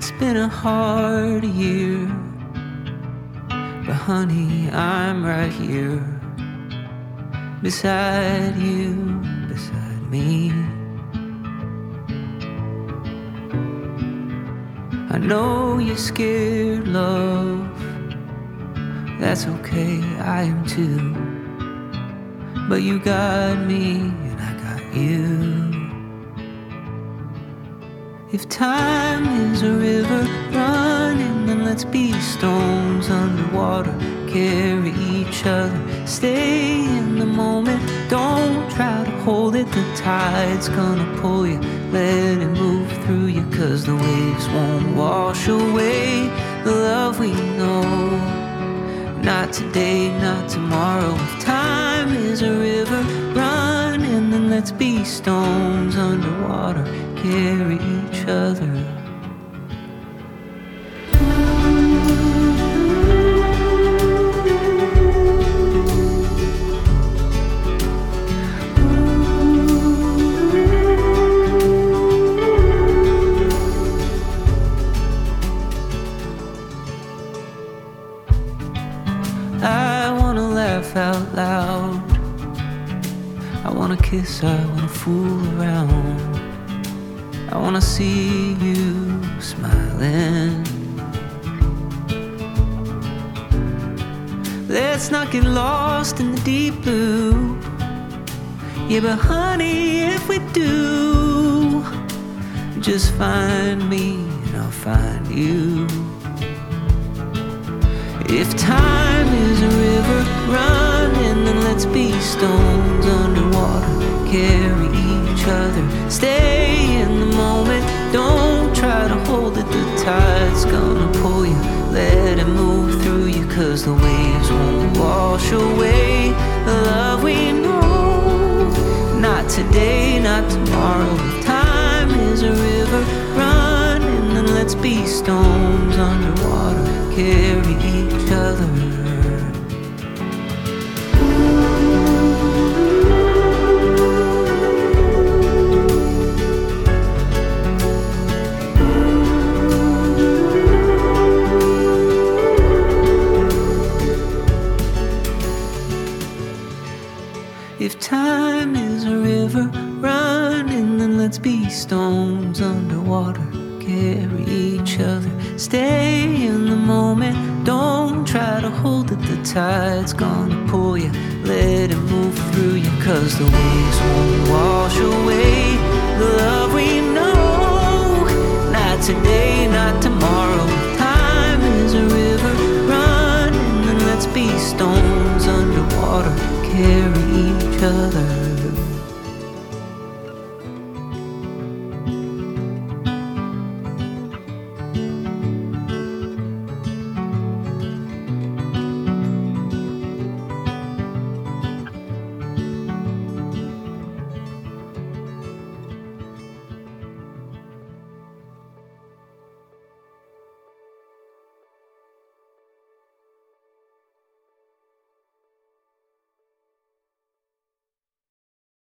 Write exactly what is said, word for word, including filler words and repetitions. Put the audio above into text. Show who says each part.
Speaker 1: It's been a hard year, but honey, I'm right here, beside you, beside me. I know you're scared, love. That's okay, I am too. But you got me and I got you. If time is a river running, then let's be stones underwater. Carry each other, stay in the moment. Don't try to hold it, the tide's gonna pull you. Let it move through you, cause the waves won't wash away the love we know. Not today, not tomorrow. If time is a river running, then let's be stones underwater. Carry each other. I wanna laugh out loud. I wanna kiss, I wanna fool around. I wanna see you smiling. Let's not get lost in the deep blue. Yeah, but honey, if we do, just find me and I'll find you. If time is a river running, then let's be stones underwater. Carry each other, stay in the moment. Don't try to hold it, the tide's gonna pull you. Let it move through you, cause the waves won't wash away the love we know. Not today, not tomorrow. If time is a river running, then let's be stones underwater. Carry each other. If time is a river running, then let's be stones underwater. Carry each other, stay in the moment. Don't try to hold it, the tide's gonna pull you. Let it move through you, cause the waves won't wash away the love we know. Not today, not tomorrow. Time is a river running, and let's be stones underwater. Carry each other.